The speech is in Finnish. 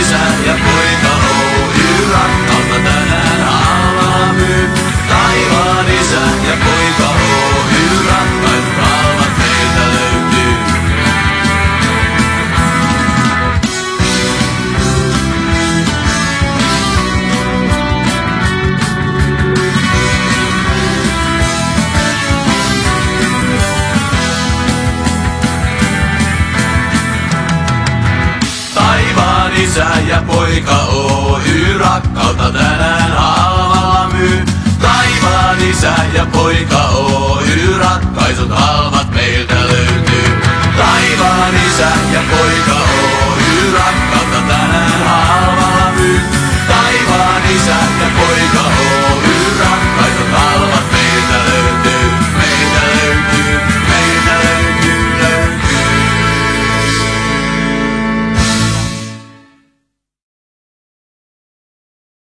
isä ja poika Oy rakkautta tänään halvalla myy. Taivaan isä ja poika Oy rakkaita halvat meiltä löytyy. Taivaan isä ja poika Oy rakkautta tänään halvalla myy. Taivaan isä ja poika